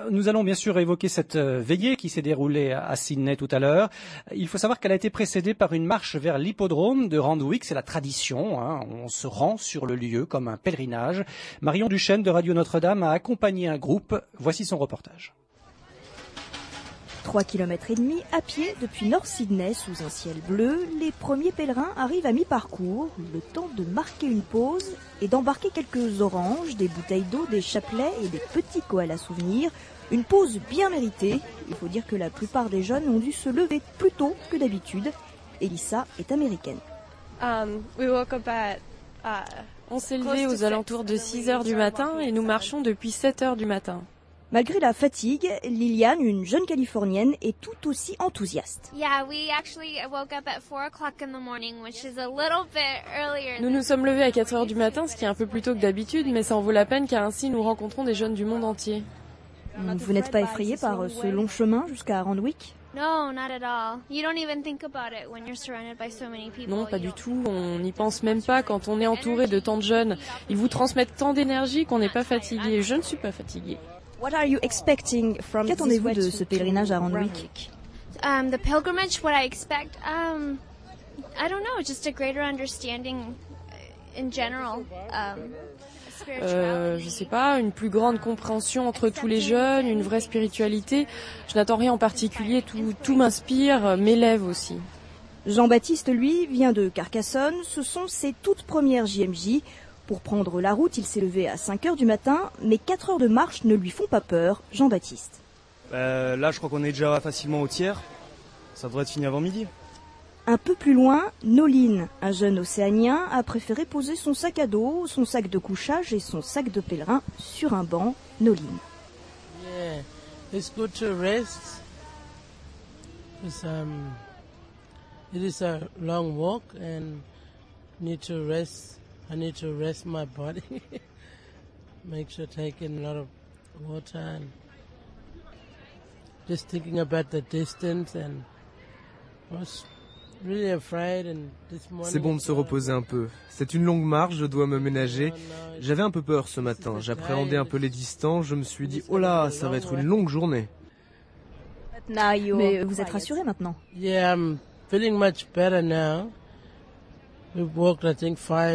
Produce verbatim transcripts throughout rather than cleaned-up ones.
Nous allons bien sûr évoquer cette veillée qui s'est déroulée à Sydney tout à l'heure. Il faut savoir qu'elle a été précédée par une marche vers l'hippodrome de Randwick. C'est la tradition, hein. On se rend sur le lieu comme un pèlerinage. Marion Duchesne de Radio Notre-Dame a accompagné un groupe. Voici son reportage. Trois kilomètres et demi à pied depuis North Sydney sous un ciel bleu, les premiers pèlerins arrivent à mi-parcours, le temps de marquer une pause et d'embarquer quelques oranges, des bouteilles d'eau, des chapelets et des petits koalas souvenirs. Une pause bien méritée. Il faut dire que la plupart des jeunes ont dû se lever plus tôt que d'habitude. Elissa est américaine. Um, we woke up at, uh, On s'est levé aux alentours de six heures du matin et nous marchons depuis sept heures du matin. Malgré la fatigue, Liliane, une jeune Californienne, est tout aussi enthousiaste. Nous nous sommes levés à quatre heures du matin, ce qui est un peu plus tôt que d'habitude, mais ça en vaut la peine car ainsi nous rencontrons des jeunes du monde entier. Vous n'êtes pas effrayée par ce long chemin jusqu'à Randwick ? Non, pas du tout. On n'y pense même pas quand on est entouré de tant de jeunes. Ils vous transmettent tant d'énergie qu'on n'est pas fatigué. Je ne suis pas fatiguée. Qu'attendez-vous de ce pèlerinage à Randwick? Um, the pilgrimage, what I expect, um, I don't know, just a greater understanding in general. Um, Euh, je sais pas, une plus grande compréhension entre tous les jeunes, une vraie spiritualité. Je n'attends rien en particulier, tout, tout m'inspire, m'élève aussi. Jean-Baptiste, lui, vient de Carcassonne. Ce sont ses toutes premières J M J. Pour prendre la route, il s'est levé à cinq heures du matin, mais quatre heures de marche ne lui font pas peur. Jean-Baptiste. Euh, là, je crois qu'on est déjà facilement au tiers. Ça devrait être fini avant midi. Un peu plus loin, Noline, un jeune océanien, a préféré poser son sac à dos, son sac de couchage et son sac de pèlerin sur un banc. Noline. Yeah, it's good to rest. It's, um, it is a long walk and need to rest. I need to rest my body. Make sure taking a lot of water and just thinking about the distance and was really afraid and this morning. C'est bon de se reposer un peu. C'est une longue marche, je dois me ménager. J'avais un peu peur ce matin, j'appréhendais un peu les distances, je me suis dit oh là, ça va être une longue journée. Mais vous êtes rassuré maintenant? Yeah, I'm feeling much better now. We've walked I think five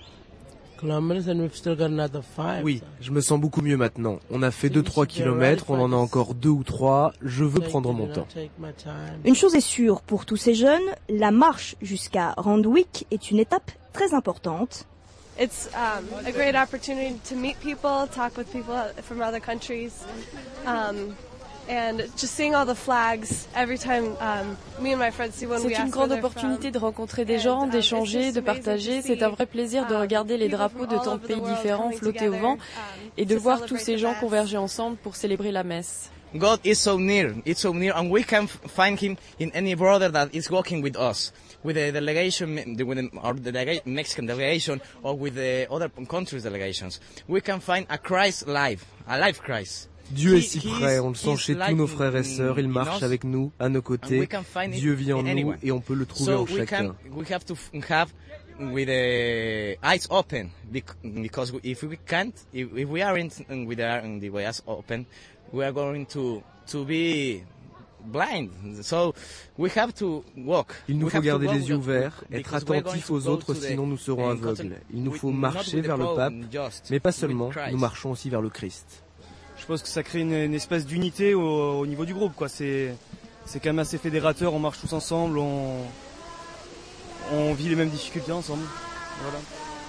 Oui, je me sens beaucoup mieux maintenant. On a fait deux trois kilomètres, on en a encore deux ou trois. Je veux prendre mon temps. Une chose est sûre, pour tous ces jeunes, la marche jusqu'à Randwick est une étape très importante. It's um, a great opportunity to meet people, talk with people from other countries. Um, And just seeing all the flags every time um, me and my friends see when we ask C'est une grande opportunité de rencontrer des gens, d'échanger, de partager. C'est un vrai plaisir de regarder les drapeaux de tant de pays différents flotter au vent et de voir tous ces gens converger ensemble pour célébrer la messe. God is so near, it's so near, and we can find Him in any brother that is walking with us, with the delegation, with our delega- Mexican delegation, or with the other countries' delegations. We can find a Christ live, a live Christ. Dieu est si près, on le sent chez tous nos frères et sœurs, il marche avec nous, à nos côtés. Dieu vit en nous et on peut le trouver en chacun. We have to have with the eyes open, because if we can't, if we aren't with the eyes open, we are going to to be blind. So we have to walk. Il nous faut garder les yeux ouverts, être attentifs aux autres, sinon nous serons aveugles. Il nous faut marcher vers le pape, mais pas seulement, nous marchons aussi vers le Christ. Je pense que ça crée une, une espèce d'unité au, au niveau du groupe, quoi. C'est, c'est quand même assez fédérateur, on marche tous ensemble, on, on vit les mêmes difficultés ensemble. Voilà.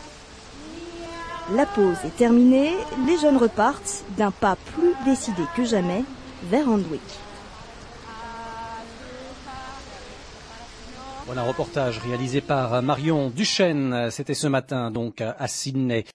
La pause est terminée, les jeunes repartent d'un pas plus décidé que jamais vers Randwick. Voilà un reportage réalisé par Marion Duchesne, c'était ce matin donc à Sydney.